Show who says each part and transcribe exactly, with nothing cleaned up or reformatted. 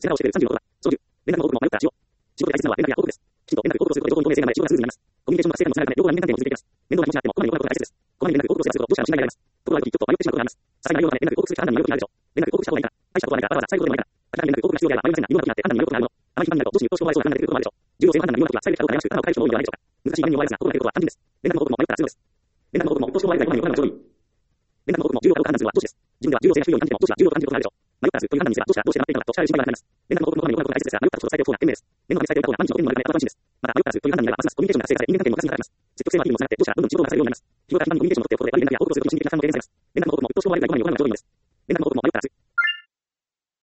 Speaker 1: 背中を押してくれるさんじゅうろく番、長寿、連絡の多くも迷ったらしよう。仕事で大切なのは連絡や報告です。きちんと連絡を報告することで情報の透明性がない仕事がスムーズになります。コミュニケーションの活性化のつながるため、両側の人間関係も続いていきます。面倒なことになっても、こまめに行うことが大切です。こまめに連絡を報告をすると、どうしたらの信頼が得られます。ところがあるときちょっと迷ってしまうことがあります。さすがに内容のため、連絡を報告するか判断に迷うことがあるでしょう。連絡を報告した方がいいか、大したことはないか、わざわざ最後でもないか、だから連絡を報告が必要であれば迷いませんが、微妙なことになって判断に迷うことがあるもの。あまり頻繁になると、どうしにうっとうしく思われそうな判断が出てくることもあるでしょう。重要性の判断に迷うときは、最後にした方がよろしく、頭を変える人も多いのではないでしょうか。難しい場面に追われますが、ことが出ることは単純です。連絡の多くも迷ったら強いです。連絡の多くもうっとうしく思われるが、今に行うのがちょうどいい。連絡の多くも重要かどうか判断するのは上司です。自分では重要性が低いように感じても、上司は重要と感じることがあるでしょう。迷ったらすぐという判断にすれば、上司はどうして黙っているのかと聞かれる心配がなくなります。連絡の多くもこまめに行うことが大切ですが、迷ったらちょっと伝えておく方が賢明です。念のため伝えておいた方が万事の手にもなるため、楽しいです。また、迷ったらすぐという判断になれば、ますますコミュニケーションが活性化され、人間関係も活発になります。積極性のアピールもつながって、上司はどんどん仕事がされるようになります。日頃から頻繁にコミュニケーションを取っておくことで、悪い連絡や報告をするときに心理的な負担も軽減されます。連絡の多くもうっとうしく思われるが、今に行うのが上手いです。連絡の多くも迷ったらすぐ